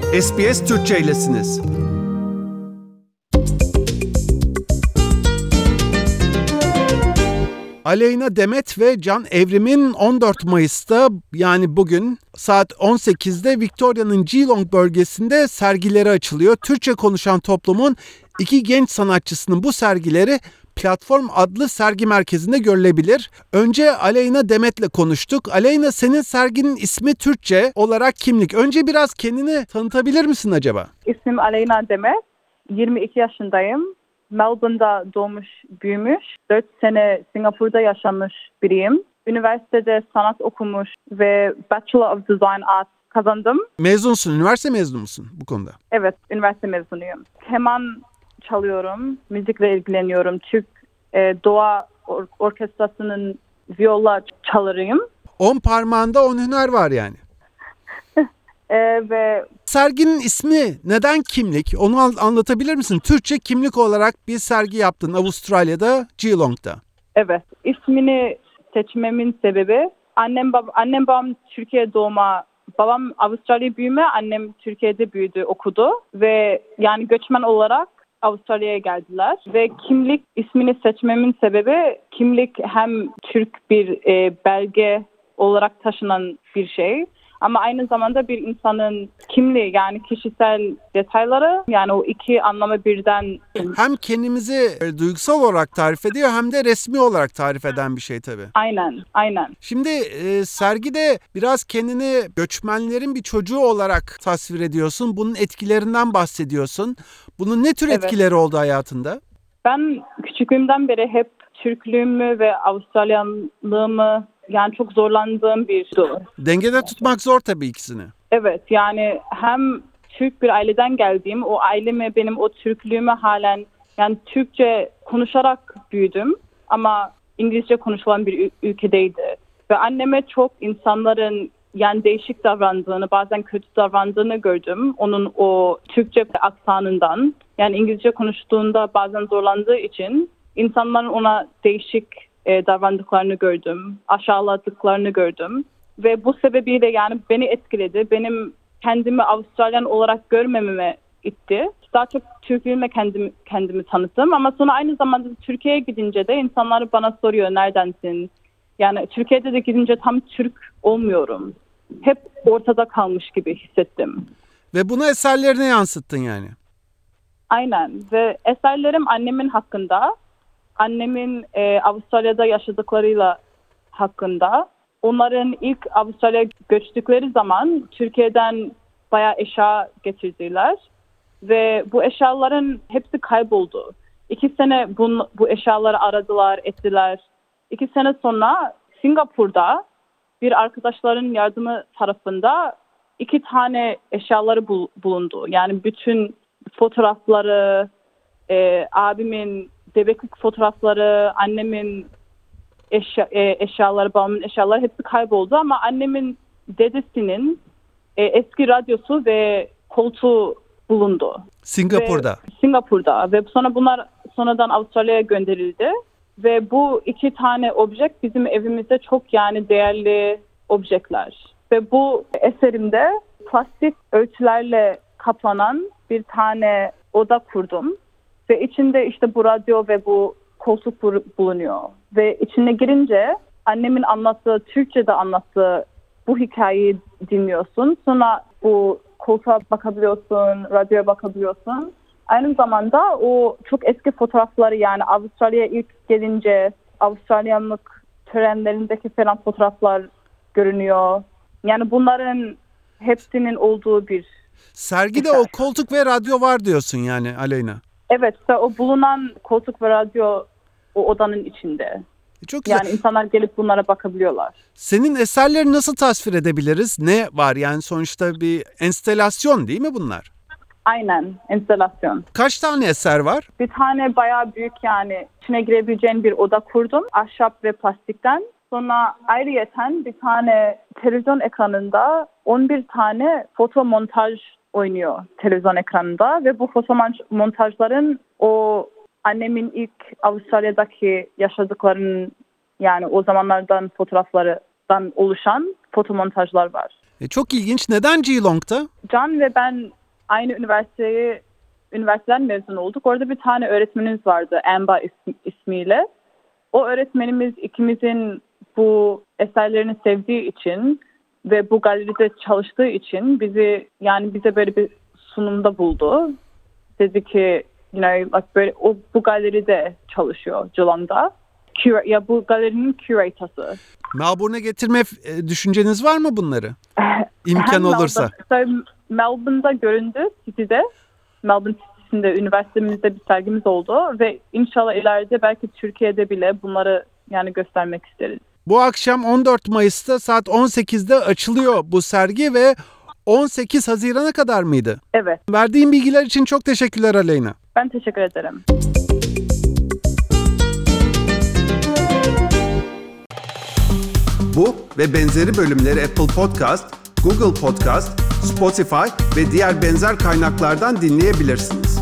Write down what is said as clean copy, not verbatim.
SBS Türkçe'ylesiniz. Aleyna Demet ve Can Evrim'in 14 Mayıs'ta yani bugün saat 18'de Victoria'nın Geelong bölgesinde sergileri açılıyor. Türkçe konuşan toplumun iki genç sanatçısının bu sergileri Platform adlı sergi merkezinde görülebilir. Önce Aleyna Demet'le konuştuk. Aleyna, senin serginin ismi Türkçe olarak kimlik. Önce biraz kendini tanıtabilir misin acaba? İsmim Aleyna Demet. 22 yaşındayım. Melbourne'da doğmuş, büyümüş. 4 sene Singapur'da yaşamış biriyim. Üniversitede sanat okumuş ve Bachelor of Design Arts kazandım. Mezunsun, üniversite mezunu musun bu konuda? Evet, üniversite mezunuyum. Keman çalıyorum, müzikle ilgileniyorum. Türk Doğa Orkestrası'nın viola çalarıyım. 10 parmağında 10 hüner var yani. Ve serginin ismi neden kimlik? Onu anlatabilir misin? Türkçe kimlik olarak bir sergi yaptın Avustralya'da, Geelong'da. Evet, ismini seçmemin sebebi annem babam Türkiye doğma, babam Avustralya büyüme, annem Türkiye'de büyüdü, okudu ve yani göçmen olarak Avustralya'ya geldiler ve kimlik ismini seçmemin sebebi kimlik hem Türk bir belge olarak taşınan bir şey. Ama aynı zamanda bir insanın kimliği yani kişisel detayları yani o iki anlamı birden. Hem kendimizi duygusal olarak tarif ediyor hem de resmi olarak tarif eden bir şey tabii. Aynen. Şimdi sergide biraz kendini göçmenlerin bir çocuğu olarak tasvir ediyorsun. Bunun etkilerinden bahsediyorsun. Bunun ne tür etkileri oldu hayatında? Ben küçüklüğümden beri hep Türklüğümü ve Avustralyanlığımı yani çok zorlandığım bir şey. Dengede tutmak zor tabii ikisini. Evet yani hem Türk bir aileden geldiğim o aileme benim o Türklüğümü halen yani Türkçe konuşarak büyüdüm ama İngilizce konuşulan bir ülkedeydi. Ve anneme çok insanların yani değişik davrandığını bazen kötü davrandığını gördüm. Onun o Türkçe aksanından yani İngilizce konuştuğunda bazen zorlandığı için insanların ona değişik davrandıklarını gördüm, aşağıladıklarını gördüm ve bu sebebiyle yani beni etkiledi. Benim kendimi Avustralyan olarak görmememe itti. Daha çok Türklüğüme kendimi tanıttım ama sonra aynı zamanda Türkiye'ye gidince de insanlar bana soruyor neredensin? Yani Türkiye'de de gidince tam Türk olmuyorum. Hep ortada kalmış gibi hissettim. Ve bunu eserlerine yansıttın yani. Aynen ve eserlerim annemin hakkında. Annemin Avustralya'da yaşadıklarıyla hakkında. Onların ilk Avustralya'ya göçtükleri zaman Türkiye'den bayağı eşya getirdiler. Ve bu eşyaların hepsi kayboldu. 2 sene bu eşyaları aradılar, ettiler. 2 sene sonra Singapur'da bir arkadaşların yardımı tarafında 2 tane eşyaları bulundu. Yani bütün fotoğrafları, abimin bebeklik fotoğrafları, annemin eşyaları, babamın eşyaları hepsi kayboldu ama annemin dedesinin eski radyosu ve koltuğu bulundu. Singapur'da. Ve sonra bunlar sonradan Avustralya'ya gönderildi ve bu 2 tane obje bizim evimizde çok yani değerli objeler. Ve bu eserimde plastik örtülerle kaplanan bir tane oda kurdum. Ve içinde işte bu radyo ve bu koltuk bulunuyor. Ve içine girince annemin anlattığı, Türkçe'de anlattığı bu hikayeyi dinliyorsun. Sonra bu koltuğa bakabiliyorsun, radyoya bakabiliyorsun. Aynı zamanda o çok eski fotoğrafları yani Avustralya'ya ilk gelince Avustralyanlık törenlerindeki falan fotoğraflar görünüyor. Yani bunların hepsinin olduğu bir sergide o koltuk ve radyo var diyorsun yani Aleyna. Evet, o bulunan koltuk ve radyo o odanın içinde. Çok güzel. Yani insanlar gelip bunlara bakabiliyorlar. Senin eserlerini nasıl tasvir edebiliriz? Ne var? Yani sonuçta bir enstelasyon değil mi bunlar? Aynen, enstelasyon. Kaç tane eser var? Bir tane bayağı büyük yani içine girebileceğin bir oda kurdum. Ahşap ve plastikten. Sonra ayrıyeten bir tane televizyon ekranında 11 tane foto montaj oynuyor televizyon ekranında ve bu foto montajların o annemin ilk Avustralya'daki yaşadıklarının yani o zamanlardan fotoğraflardan oluşan foto montajlar var. Çok ilginç. Neden Geelong'da? Can ve ben aynı üniversiteden mezun olduk. Orada bir tane öğretmenimiz vardı, Amba ismiyle. O öğretmenimiz ikimizin bu eserlerini sevdiği için ve bu galeride çalıştığı için bize böyle bir sunumda buldu. Dedi ki, böyle bu galeride çalışıyor Geelong'da. Bu galerinin curator'ı. Melbourne'e getirme düşünceniz var mı bunları? İmkan olursa. Melbourne'da göründü, City'de. Melbourne City'sinde üniversitemizde bir sergimiz oldu ve inşallah ileride belki Türkiye'de bile bunları göstermek isteriz. Bu akşam 14 Mayıs'ta saat 18'de açılıyor bu sergi ve 18 Haziran'a kadar mıydı? Evet. Verdiğin bilgiler için çok teşekkürler Aleyna. Ben teşekkür ederim. Bu ve benzeri bölümleri Apple Podcast, Google Podcast, Spotify ve diğer benzer kaynaklardan dinleyebilirsiniz.